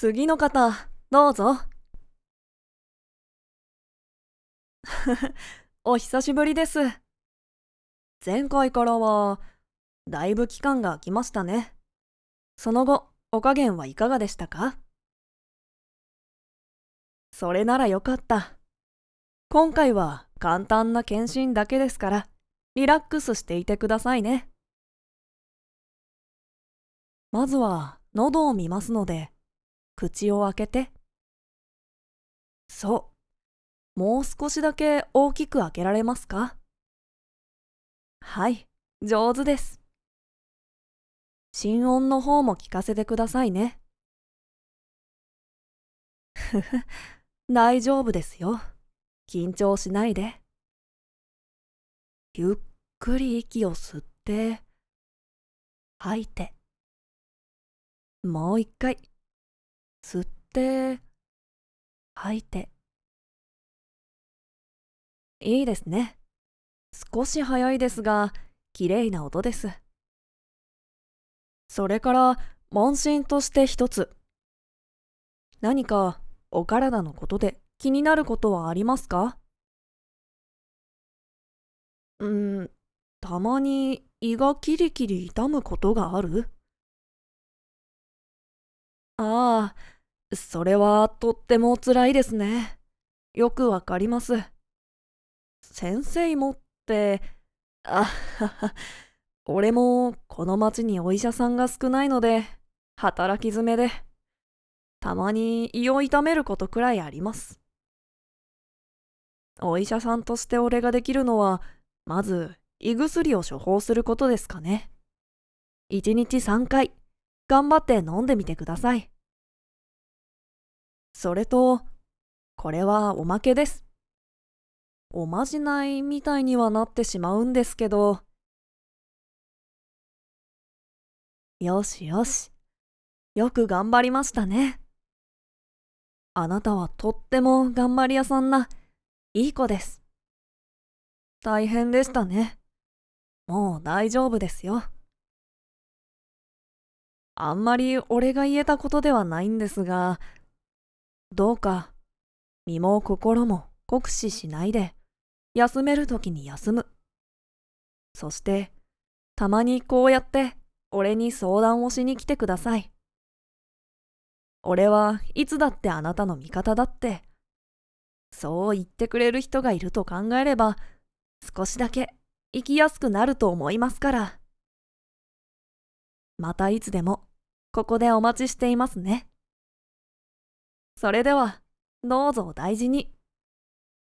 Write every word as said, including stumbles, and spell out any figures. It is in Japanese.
次の方、どうぞ。お久しぶりです。前回からは、だいぶ期間が空きましたね。その後、お加減はいかがでしたか？それならよかった。今回は簡単な検診だけですから、リラックスしていてくださいね。まずは、喉を見ますので、口を開けて。そう。もう少しだけ大きく開けられますか？はい、上手です。心音の方も聞かせてくださいね。ふふ、大丈夫ですよ。緊張しないで。ゆっくり息を吸って、吐いて。もう一回。吸って、吐いて。いいですね。少し早いですが、綺麗な音です。それから、問診として一つ。何か、お体のことで気になることはありますか？うーん、たまに胃がキリキリ痛むことがある？ああ、それはとっても辛いですね。よくわかります。先生もって、あはは、俺もこの町にお医者さんが少ないので、働き詰めで、たまに胃を痛めることくらいあります。お医者さんとして俺ができるのは、まず胃薬を処方することですかね。いちにちさんかい、頑張って飲んでみてください。それと、これはおまけです。おまじないみたいにはなってしまうんですけど、よしよし、よく頑張りましたね。あなたはとっても頑張り屋さんな、いい子です。大変でしたね。もう大丈夫ですよ。あんまり俺が言えたことではないんですが、どうか身も心も酷使しないで、休めるときに休む。そして、たまにこうやって俺に相談をしに来てください。俺はいつだってあなたの味方だって、そう言ってくれる人がいると考えれば、少しだけ生きやすくなると思いますから。またいつでも、ここでお待ちしていますね。それでは、どうぞお大事に。